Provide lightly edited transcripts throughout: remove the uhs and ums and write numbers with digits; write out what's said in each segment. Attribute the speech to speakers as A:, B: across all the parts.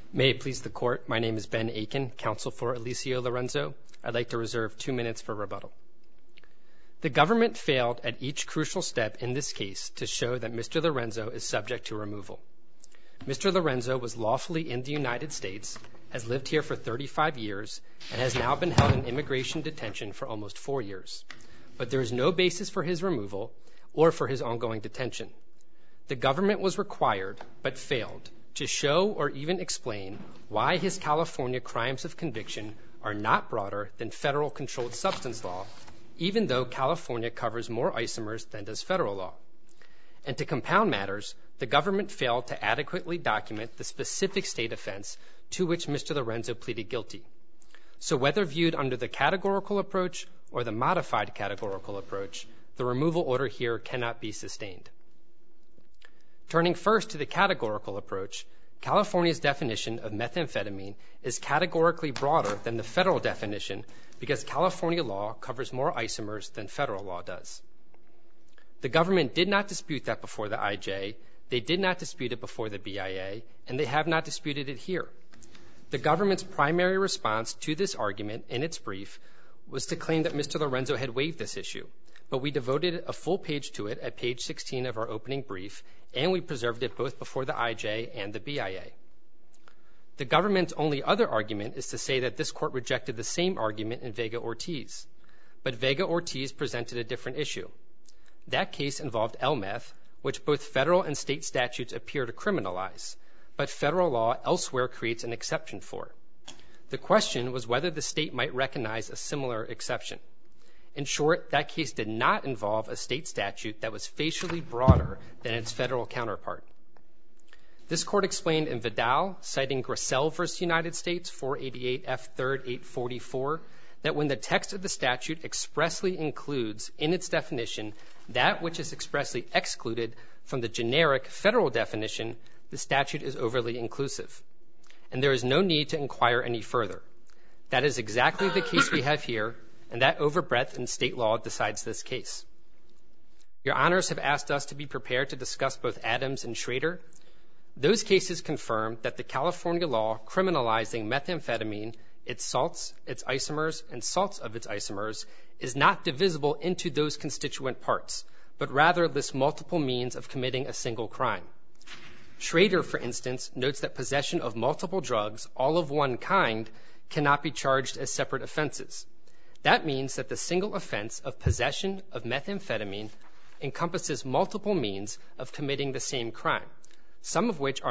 A: May it please the Court, my name is Ben Aiken, counsel for Eliseo Lorenzo. I'd like to reserve 2 minutes for rebuttal. The government failed at each crucial step in this case to show that Mr. Lorenzo is subject to removal. Mr. Lorenzo was lawfully in the United States, has lived here for 35 years, and has now been held in immigration detention for almost 4 years. But there is no basis for his removal or for his ongoing detention. The government was required, but failed, to show or even explain why his California crimes of conviction are not broader than federal controlled substance law, even though California covers more isomers than does federal law. And to compound matters, the government failed to adequately document the specific state offense to which Mr. Lorenzo pleaded guilty. So whether viewed under the categorical approach or the modified categorical approach, the removal order here cannot be sustained. Turning first to the categorical approach, California's definition of methamphetamine is categorically broader than the federal definition because California law covers more isomers than federal law does. The government did not dispute that before the IJ, they did not dispute it before the BIA, and they have not disputed it here. The government's primary response to this argument in its brief was to claim that Mr. Lorenzo had waived this issue, but we devoted a full page to it at page 16 of our opening brief, and we preserved it both before the IJ and the BIA. The government's only other argument is to say that this court rejected the same argument in Vega-Ortiz, but Vega-Ortiz presented a different issue. That case involved L-meth, which both federal and state statutes appear to criminalize, but federal law elsewhere creates an exception for. The question was whether the state might recognize a similar exception. In short, that case did not involve a state statute that was facially broader than its federal counterpart. This court explained in Vidal, citing Grissel v. United States 488 F. 3rd 844, that when the text of the statute expressly includes in its definition that which is expressly excluded from the generic federal definition, the statute is overly inclusive. And there is no need to inquire any further. That is exactly the case we have here, and that overbreadth in state law decides this case. Your honors have asked us to be prepared to discuss both Adams and Schrader. Those cases confirm that the California law criminalizing methamphetamine, its salts, its isomers, and salts of its isomers is not divisible into those constituent parts, but rather lists multiple means of committing a single crime. Schrader, for instance, notes that possession of multiple drugs, all of one kind, cannot be charged as separate offenses. That means that the single offense of possession of methamphetamine encompasses multiple means of committing the same crime, some of which are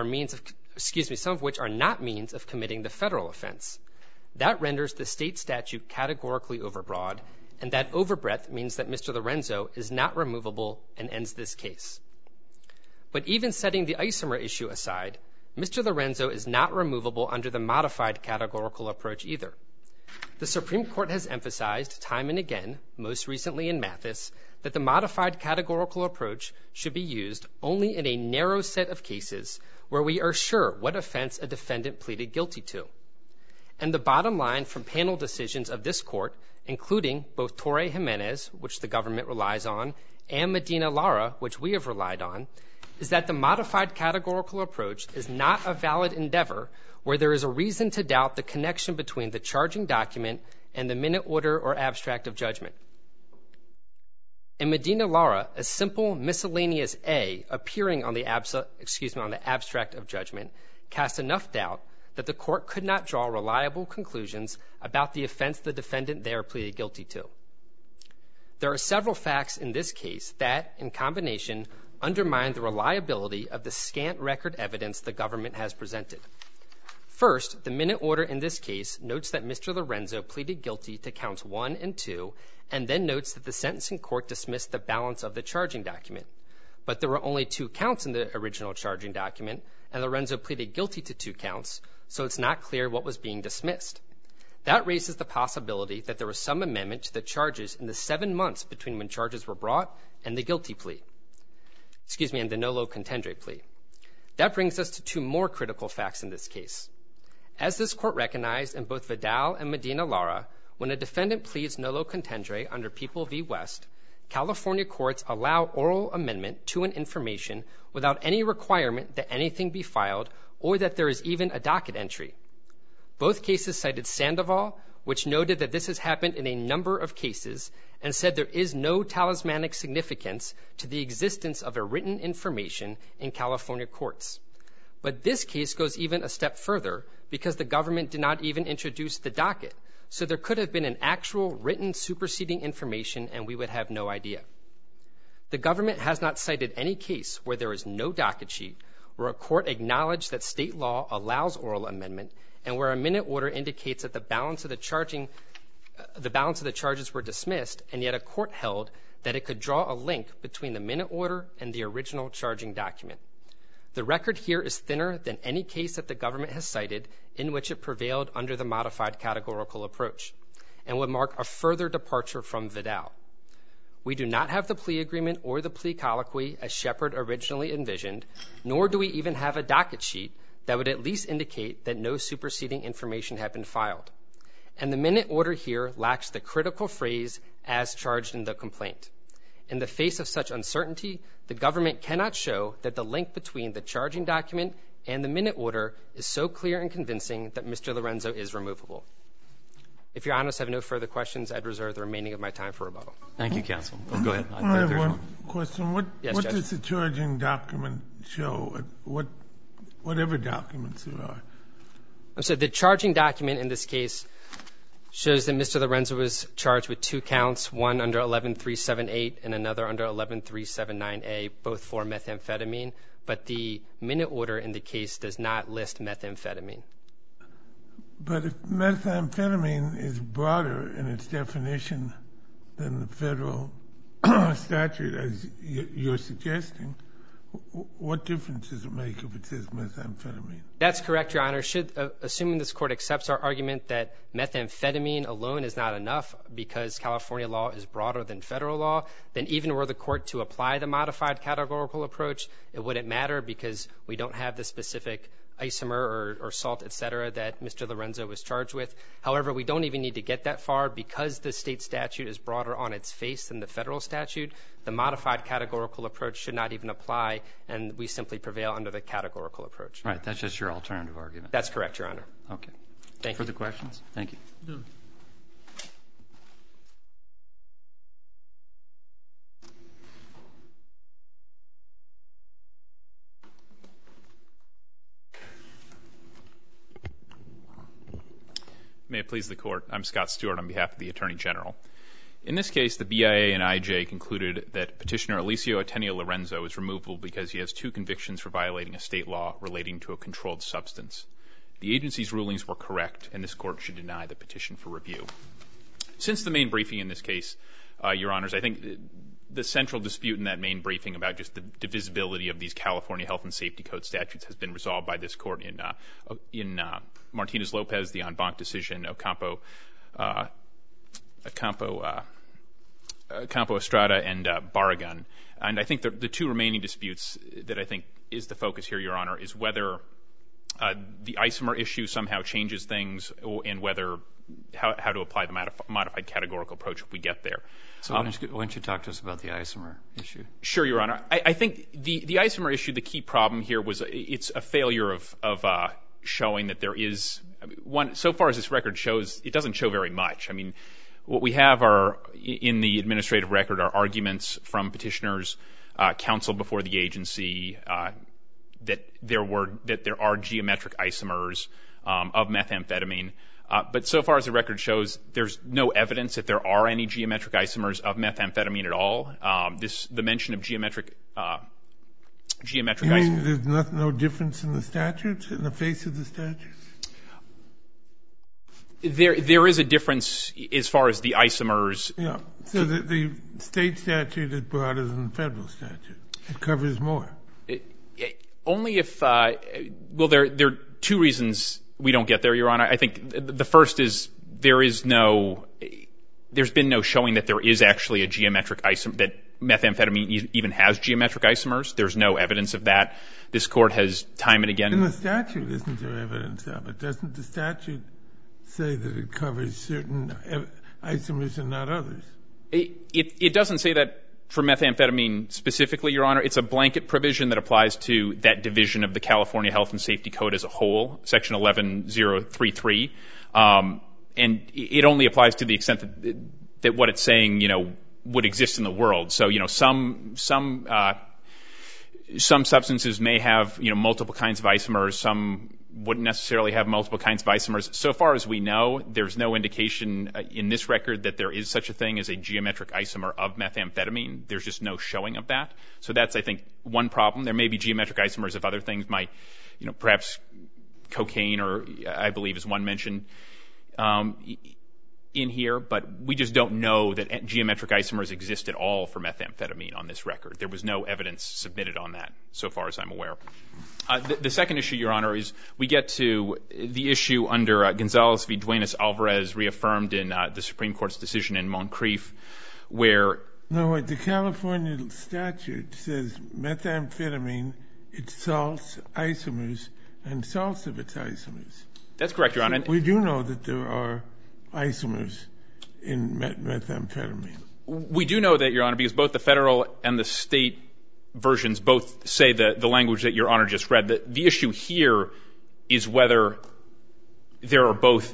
A: not means of committing the federal offense. That renders the state statute categorically overbroad, and that overbreadth means that Mr. Lorenzo is not removable and ends this case. But even setting the isomer issue aside, Mr. Lorenzo is not removable under the modified categorical approach either. The Supreme Court has emphasized time and again, most recently in Mathis, that the modified categorical approach should be used only in a narrow set of cases where we are sure what offense a defendant pleaded guilty to. And the bottom line from panel decisions of this court, including both Torre Jimenez, which the government relies on, and Medina Lara, which we have relied on, is that the modified categorical approach is not a valid endeavor where there is a reason to doubt the connection between the charging document and the minute order or abstract of judgment. In Medina Lara, a simple miscellaneous A appearing on the abstract of judgment cast enough doubt that the court could not draw reliable conclusions about the offense the defendant there pleaded guilty to. There are several facts in this case that, in combination, undermine the reliability of the scant record evidence the government has presented. First, the minute order in this case notes that Mr. Lorenzo pleaded guilty to counts 1 and 2, and then notes that the sentencing court dismissed the balance of the charging document. But there were only 2 counts in the original charging document, and Lorenzo pleaded guilty to 2 counts, so it's not clear what was being dismissed. That raises the possibility that there was some amendment to the charges in the 7 months between when charges were brought and the guilty plea. And the nolo contendere plea. That brings us to 2 more critical facts in this case. As this court recognized in both Vidal and Medina Lara, when a defendant pleads nolo contendere under People v. West, California courts allow oral amendment to an information without any requirement that anything be filed or that there is even a docket entry. Both cases cited Sandoval, which noted that this has happened in a number of cases and said there is no talismanic significance to the existence of a written information in California courts. But this case goes even a step further because the government did not even introduce the docket, so there could have been an actual written superseding information and we would have no idea. The government has not cited any case where there is no docket sheet, where a court acknowledged that state law allows oral amendment, and where a minute order indicates that the balance of the charges were dismissed, and yet a court held that it could draw a link between the minute order and the original charging document. The record here is thinner than any case that the government has cited in which it prevailed under the modified categorical approach, and would mark a further departure from Vidal. We do not have the plea agreement or the plea colloquy as Shepard originally envisioned, nor do we even have a docket sheet that would at least indicate that no superseding information had been filed. And the minute order here lacks the critical phrase, as charged in the complaint. In the face of such uncertainty, the government cannot show that the link between the charging document and the minute order is so clear and convincing that Mr. Lorenzo is removable. If Your Honors have no further questions, I'd reserve the remaining of my time for rebuttal.
B: Thank you, counsel. Go ahead.
C: I have one question. What
A: Judge.
C: does the charging document show? Whatever documents there are.
A: So the charging document in this case shows that Mr. Lorenzo was charged with 2 counts, one under 11378 and another under 11379A, both for methamphetamine. But the minute order in the case does not list methamphetamine.
C: But if methamphetamine is broader in its definition than the federal statute, as you're suggesting, what difference does it make if it says methamphetamine?
A: That's correct, Your Honor. Assuming this court accepts our argument that methamphetamine alone is not enough because California law is broader than federal law, then even were the court to apply the modified categorical approach, it wouldn't matter because we don't have the specific isomer or salt, et cetera, that Mr. Lorenzo was charged with. However, we don't even need to get that far because the state statute is broader on its face than the federal statute. The modified categorical approach should not even apply, and we simply prevail under the categorical approach.
B: Right. That's just your alternative argument.
A: That's correct, Your Honor.
B: Okay.
A: Thank you.
B: Further questions? Thank you.
C: No.
D: May it please the Court. I'm Scott Stewart on behalf of the Attorney General. In this case, the BIA and IJ concluded that Petitioner Eliseo Ateneo Lorenzo is removable because he has 2 convictions for violating a state law relating to a controlled substance. The agency's rulings were correct, and this Court should deny the petition for review. Since the main briefing in this case, Your Honors, I think the central dispute in that main briefing about just the divisibility of these California Health and Safety Code statutes has been resolved by this Court in Martinez-Lopez, the en banc decision, Ocampo Estrada, and Barragan. And I think the 2 remaining disputes that I think is the focus here, Your Honor, is whether the isomer issue somehow changes things and whether how to apply the modified categorical approach if we get there.
B: So why don't you talk to us about the isomer issue?
D: Sure, Your Honor. I think the isomer issue, the key problem here was it's a failure of showing that there is one. So far as this record shows, it doesn't show very much. I mean, what we have are in the administrative record are arguments from petitioners, counsel before the agency, that there are geometric isomers of methamphetamine. But so far as the record shows, there's no evidence that there are any geometric isomers of methamphetamine at all. The mention of geometric isomers.
C: You mean there's no difference in the statutes, in the face of the statutes?
D: There is a difference as far as the isomers. Yeah.
C: So the state statute is broader than the federal statute. It covers more.
D: Only if well, there are 2 reasons we don't get there, Your Honor. I think the first is there's been no showing that there is actually a geometric isomer, that methamphetamine even has geometric isomers. There's no evidence of that. This Court has time and again.
C: In the statute, isn't there evidence of it? Doesn't the statute say that it covers certain isomers and not others?
D: It doesn't say that for methamphetamine specifically, Your Honor, it's a blanket provision that applies to that division of the California Health and Safety Code as a whole, Section 11033. And it only applies to the extent that what it's saying, would exist in the world. So, some substances may have, multiple kinds of isomers. Some wouldn't necessarily have multiple kinds of isomers. So far as we know, there's no indication in this record that there is such a thing as a geometric isomer of methamphetamine. There's just no showing of that. So that's, I think, one problem. There may be geometric isomers of other things, perhaps cocaine, or I believe is one mentioned in here, but we just don't know that geometric isomers exist at all for methamphetamine on this record. There was no evidence submitted on that, so far as I'm aware. The second issue, Your Honor, is we get to the issue under Gonzalez v. Duenas-Alvarez, reaffirmed in the Supreme Court's decision in Moncrief, where...
C: No, wait, the California statute says methamphetamine, its salts, isomers, and salts of its isomers.
D: That's correct, Your Honor.
C: We do know that there are isomers in methamphetamine.
D: We do know that, Your Honor, because both the federal and the state versions both say the language that Your Honor just read. The issue here is whether there are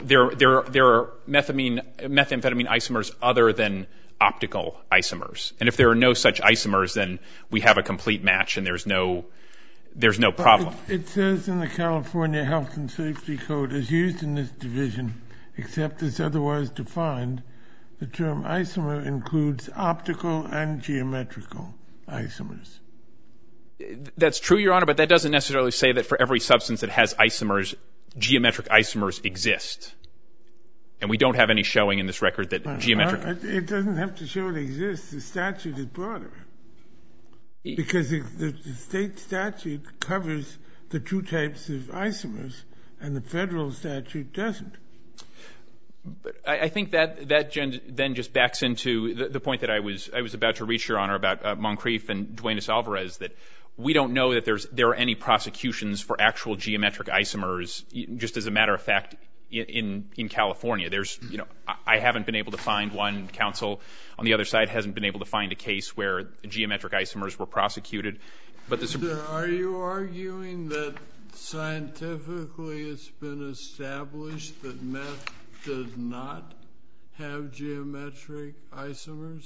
D: methamphetamine isomers other than optical isomers. And if there are no such isomers, then we have a complete match and there's no problem.
C: It says in the California Health and Safety Code, as used in this division, except as otherwise defined, the term isomer includes optical and geometrical isomers.
D: That's true, Your Honor, but that doesn't necessarily say that for every substance that has isomers, geometric isomers exist. And we don't have any showing in this record that geometric...
C: It doesn't have to show it exists. The statute is broader. Because the state statute covers the two types of isomers, and the federal statute doesn't.
D: But I think that then just backs into the point that I was about to reach, Your Honor, about Moncrief and Duenas-Alvarez, that we don't know that there are any prosecutions for actual geometric isomers, just as a matter of fact, in California. I haven't been able to find one. Counsel on the other side hasn't been able to find a case where geometric isomers were prosecuted. But
E: are you arguing that scientifically it's been established that meth does not have geometric isomers?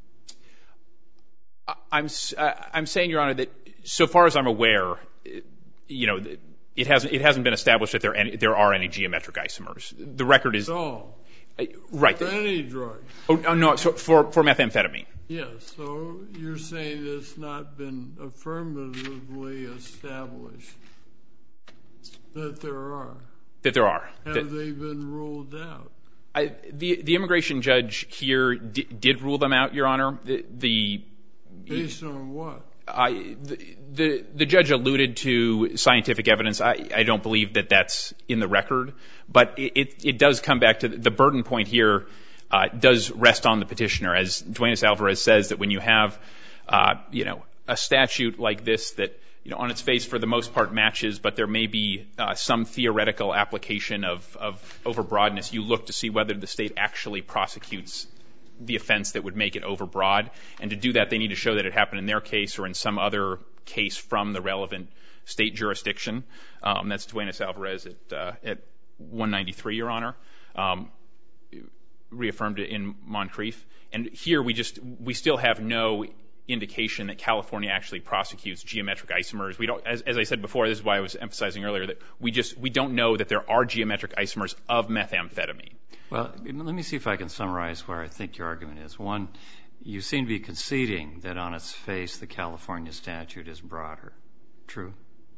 D: I'm saying, Your Honor, that so far as I'm aware, it hasn't been established that there are any geometric isomers. The record is...
E: So,
D: right.
E: for any drug?
D: Oh, no, so for methamphetamine.
E: Yes, so you're saying it's not been affirmatively established that there are?
D: That there are.
E: Have they been ruled out?
D: The immigration judge here did rule them out, Your Honor.
E: Based on what?
D: The judge alluded to scientific evidence. I don't believe that that's in the record, but it does come back to the burden point here does rest on the petitioner. As Duenas-Alvarez says, that when you have a statute like this that on its face for the most part matches, but there may be some theoretical application of overbroadness, you look to see whether the state actually prosecutes the offense that would make it overbroad. And to do that, they need to show that it happened in their case or in some other case from the relevant state jurisdiction. That's Duenas-Alvarez at 193, Your Honor. Reaffirmed it in Moncrief. And here we still have no indication that California actually prosecutes geometric isomers. We don't, as I said before, this is why I was emphasizing earlier, that we don't know that there are geometric isomers of methamphetamine.
B: Well, let me see if I can summarize where I think your argument is. One, you seem to be conceding that on its face the California statute is broader. True?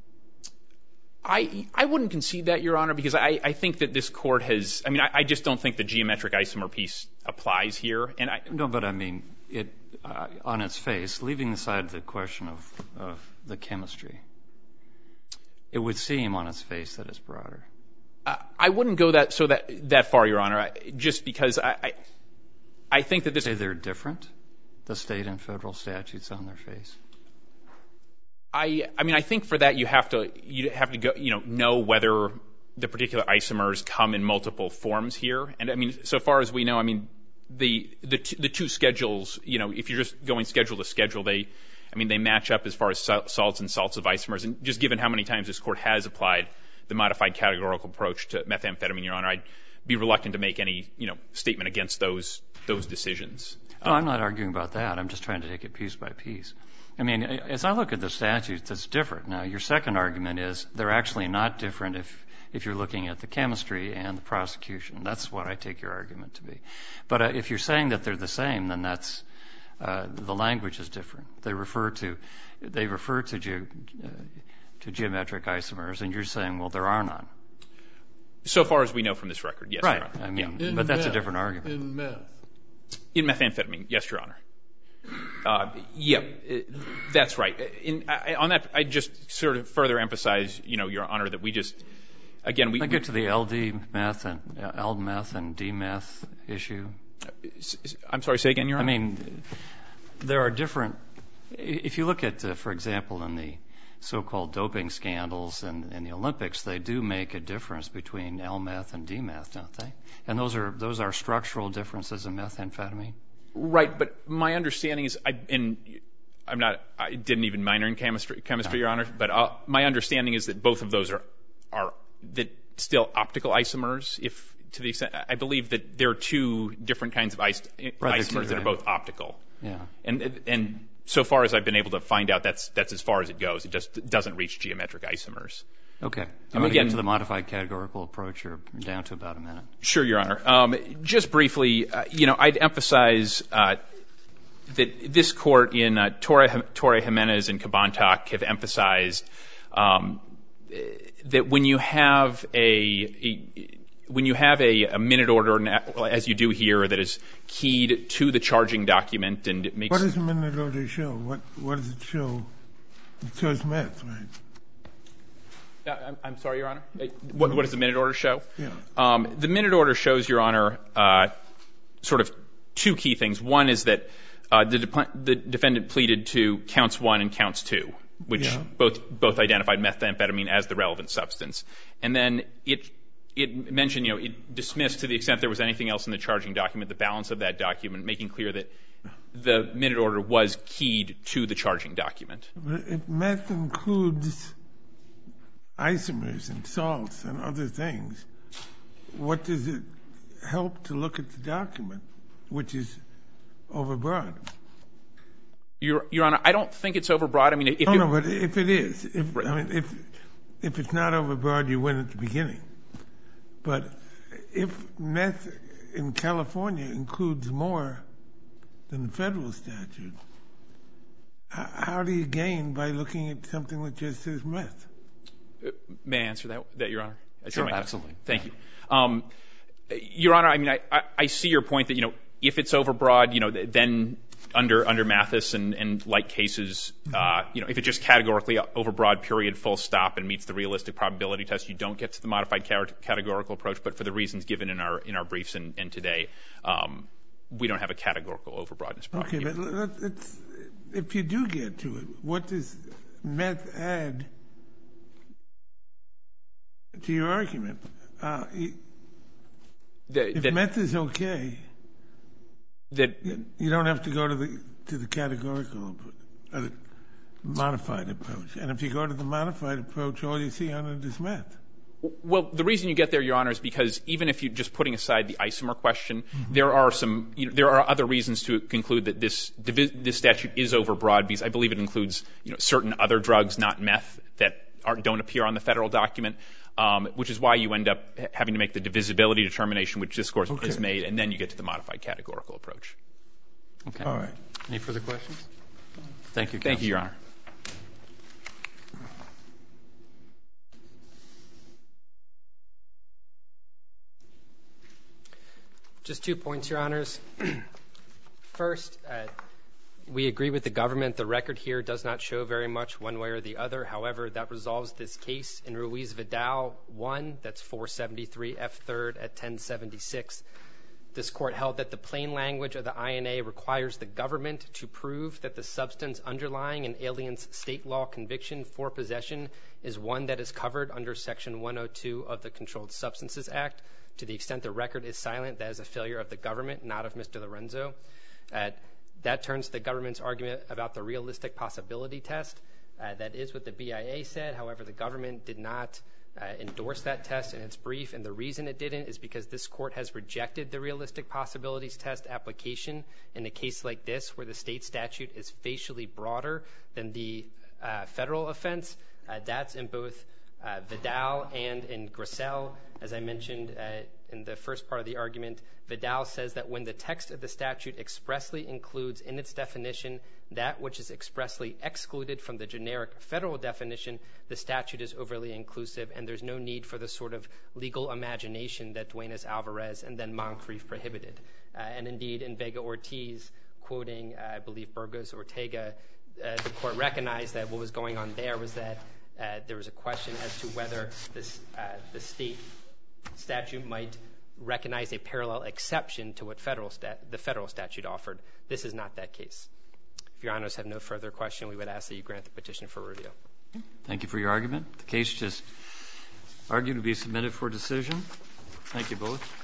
D: I wouldn't concede that, Your Honor, because I think that this court has, I just don't think the geometric isomer piece applies here.
B: No, but on its face, leaving aside the question of the chemistry, it would seem on its face that it's broader.
D: I wouldn't go that far, Your Honor, just because I think that this...
B: Say they're different, the state and federal statutes on their face?
D: I think for that you have to go, know whether the particular isomers come in multiple forms here. And so far as we know, two schedules, if you're just going schedule to schedule, they match up as far as salts and salts of isomers. And just given how many times this court has applied the modified categorical approach to methamphetamine, Your Honor, I'd be reluctant to make any, statement against those decisions.
B: No, I'm not arguing about that. I'm just trying to take it piece by piece. As I look at the statutes, it's different. Now, your second argument is they're actually not different if you're looking at the chemistry and the prosecution. That's what I take your argument to be. But if you're saying that they're the same, then that's the language is different. They refer to geometric isomers, and you're saying, well, there are none.
D: So far as we know from this record, yes,
B: right.
D: Your Honor.
B: But that's a different argument.
E: In meth.
D: In methamphetamine, yes, Your Honor. That's right. On that, I just sort of further emphasize, Your Honor, that we get to
B: the LD meth and L meth and D meth issue.
D: I'm sorry, say again, Your Honor.
B: There are different. If you look at, for example, in the so-called doping scandals and in the Olympics, they do make a difference between L meth and D meth, don't they? And those are structural differences in methamphetamine.
D: Right, but my understanding is, I didn't even minor in chemistry, Your Honor, but my understanding is that both of those are still optical isomers. If to the extent, I believe that there are two different kinds of isomers that are both optical.
B: Yeah.
D: And so far as I've been able to find out, that's as far as it goes. It just doesn't reach geometric isomers.
B: Okay. I'm going to get to the modified categorical approach. You're down to about a minute.
D: Sure, Your Honor. Just briefly, I'd emphasize that this court in Torre Jimenez and Cabantac have emphasized that when you have a minute order, as you do here, that is keyed to the charging document and it makes.
C: What does a minute order show? What does it show? It shows meth, right?
D: I'm sorry, Your Honor. What does the minute order show?
C: Yeah.
D: The minute order shows, Your Honor, sort of two key things. One is that the defendant pleaded to counts 1 and counts 2, which both identified methamphetamine as the relevant substance. And then it mentioned, it dismissed to the extent there was anything else in the charging document, the balance of that document, making clear that the minute order was keyed to the charging document.
C: But if meth includes isomers and salts and other things, what does it help to look at the document, which is overbroad?
D: Your Honor, I don't think it's overbroad.
C: But if it is, if it's not overbroad, you win at the beginning. But if meth in California includes more than the federal statute, how do you gain by looking at something that just says meth?
D: May I answer that, Your Honor?
B: Sure, absolutely.
D: Thank you. Your Honor, I see your point that, if it's overbroad, then under Mathis and like cases, if it's just categorically overbroad, period, full stop, and meets the realistic probability test, you don't get to the modified categorical approach. But for the reasons given in our briefs and today, we don't have a categorical overbroadness problem.
C: Okay, but if you do get to it, what does meth add to your argument? If meth is okay, you don't have to go to the categorical modified approach. And if you go to the modified approach, all you see on it is meth.
D: Well, the reason you get there, Your Honor, is because even if you're just putting aside the isomer question, there are other reasons to conclude that this statute is overbroad, because I believe it includes certain other drugs, not meth, that don't appear on the federal document, which is why you end up having to make the divisibility determination, which this court has made, and then you get to the modified categorical approach.
B: Okay.
C: All right.
B: Any further questions? Thank you, counsel.
D: Thank you, Your Honor.
A: Just 2 points, Your Honors. First, we agree with the government. The record here does not show very much one way or the other. However, that resolves this case in Ruiz-Vidal 1, that's 473 F3rd at 1076. This court held that the plain language of the INA requires the government to prove that the substance underlying an alien's state law conviction for possession is one that is covered under Section 102 of the Controlled Substances Act. To the extent the record is silent, that is a failure of the government, not of Mr. Lorenzo. That turns to the government's argument about the realistic possibility test. That is what the BIA said. However, the government did not endorse that test in its brief, and the reason it didn't is because this court has rejected the realistic possibilities test application in a case like this where the state statute is facially broader than the federal offense. That's in both Vidal and in Grissel. As I mentioned in the first part of the argument, Vidal says that when the text of the statute expressly includes in its definition that which is expressly excluded from the generic federal definition, the statute is overly inclusive, and there's no need for the sort of legal imagination that Duenas-Alvarez and then Moncrief prohibited. And indeed, in Vega-Ortiz, quoting, I believe, Burgos-Ortega, the court recognized that what was going on there was that there was a question as to whether the state statute might recognize a parallel exception to what the federal statute offered. This is not that case. If Your Honors have no further question, we would ask that you grant the petition for review.
B: Thank you for your argument. The case just argued to be submitted for decision. Thank you both.